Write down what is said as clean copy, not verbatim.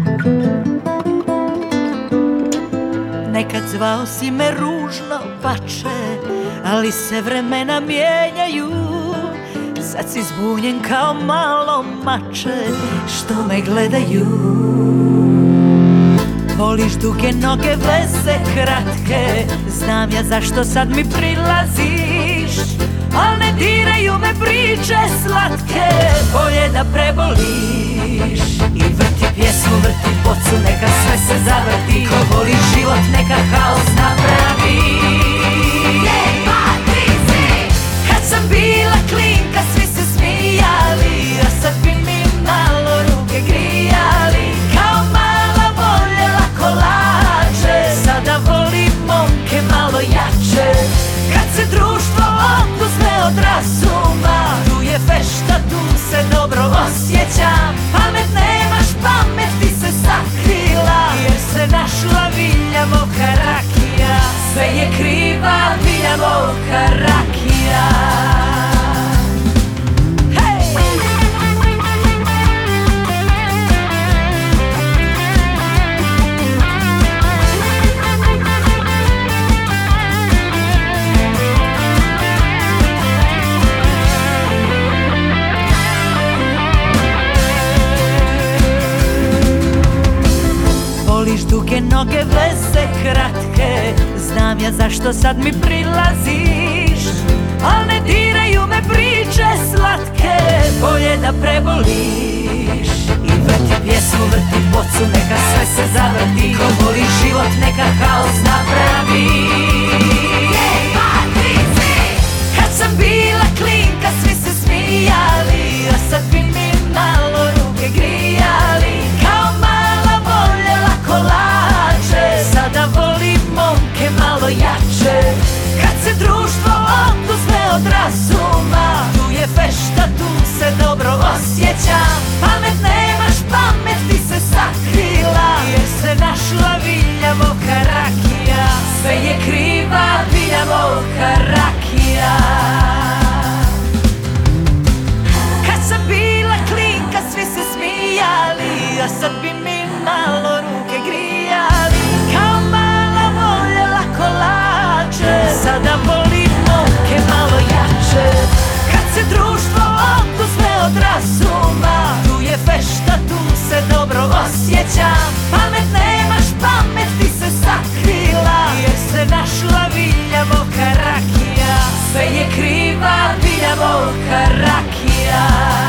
Nekad zvao si me ružno pače, ali se vremena mijenjaju. Sad si zbunjen kao malo mače što me gledaju. Voliš duge noge, veze kratke, znam ja zašto sad mi prilaziš. Al ne diraju me priče slatke, bolje da preboliš. I vrti pjesmu, vrti bocu, neka sve se zavrti. Ko voli život, neka haos napravi. Kad sam bila klinka, svi se smijali, a sad bi mi malo ruke grijali. Kao mala voljela kolače, sada volim momke malo jače. Kad se društvo oduzme od razuma, tu je fešta, tu se dobro osjećam. Pamet nemaš, pamet ti se sakrila, jer se našla Vilja Voka rakija. Sve je kriva Vilja Voka rakija. Voliš duge noge, veze kratke, znam ja zašto sad mi prilaziš. Al ne diraju me priče slatke, bolje da preboliš. I vrti pjesmu, vrti bocu, neka sve se zavrti. Ko voli život, neka haos napravi. Kad sam bila klinka, svi se smijali, a sad bi mi malo ruke grijali. Kao mala voljela kolače, sada volim momke malo jače. Kad se društvo oduzme od razuma, tu je fešta, tu se dobro osjećam. Pamet nemaš, pamet ti se sakrila, jer se našla Vilja Voka rakija. Sve je kriva Vilja Voka rakija. Kad sam bila klinka, svi se smijali, a sad bi mi malo ruke grijali. Kao mala voljela kolače, sada volim momke malo jače. Kad se društvo oduzme od razuma, tu je fešta, tu se dobro osjećam. Pamet nemaš, pamet ti se sakrila, jer se našla Vilja Voka rakija. Sve je kriva Vilja Voka rakija.